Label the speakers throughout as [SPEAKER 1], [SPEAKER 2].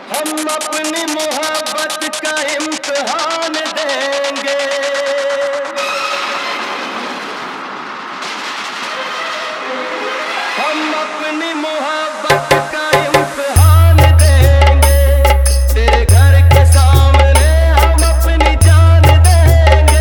[SPEAKER 1] हम अपनी मोहब्बत का इम्तिहान देंगे। हम अपनी मोहब्बत का इम्तिहान देंगे। तेरे घर के सामने हम अपनी जान देंगे।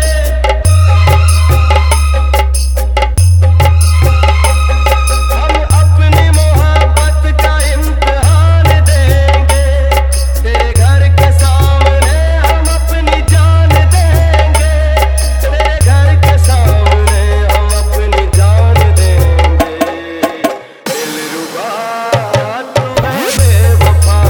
[SPEAKER 1] हम अपनी मोहब्बत का इम्तिहान देंगे। तेरे घर के सामने हम अपनी जान देंगे। तेरे घर के सामने हम अपनी जान देंगे। दिलरुबा तू है बेवफा,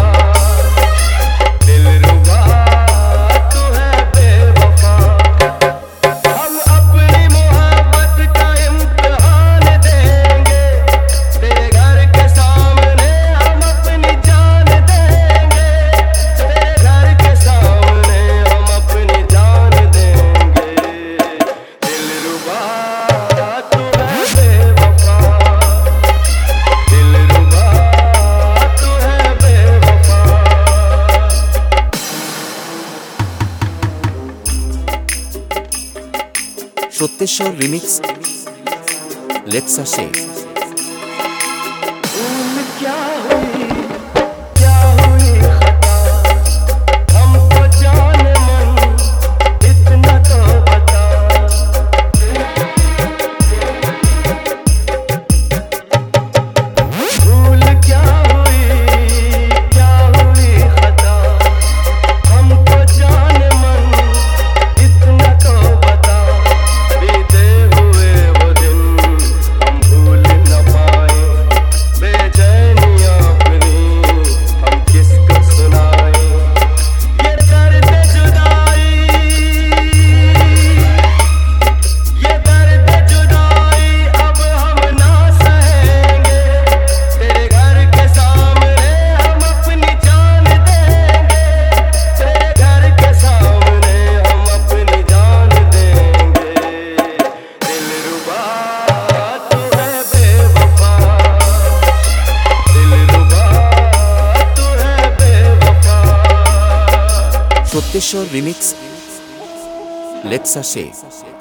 [SPEAKER 1] दिलरुबा तू है बेवफा। हम अपनी मोहब्बत का इम्तिहान देंगे। तेरे घर के सामने हम अपनी जान देंगे। तेरे घर के सामने हम अपनी जान देंगे। दिलरुबा तू है बेवफा, दिलरुबा तू है बेवफा।
[SPEAKER 2] সত্যেশ্বর রিমিক্স লেটস আসে।
[SPEAKER 1] भूल क्या हुई, क्या हुई खता, हमको जान मन इतना तो बता। भूल क्या हुई खता, हमको जान मन इतना तो बता। बीते हुए वो दिन हम भूल न पाए, बेचैनियां अपनी हम किसको सुनाए। ये दर्द जुदाई, ये दर्द जुदाई अब हम ना सहेंगे। तेरे घर के सामने हम अपनी जान देंगे। तेरे घर के सामने हम अपनी जान देंगे। दिलरुबा तू है बेवफा, दिलरुबा तू है बेवफा।
[SPEAKER 2] সত্যেশ্বর রিমিক্স লেটস আসে।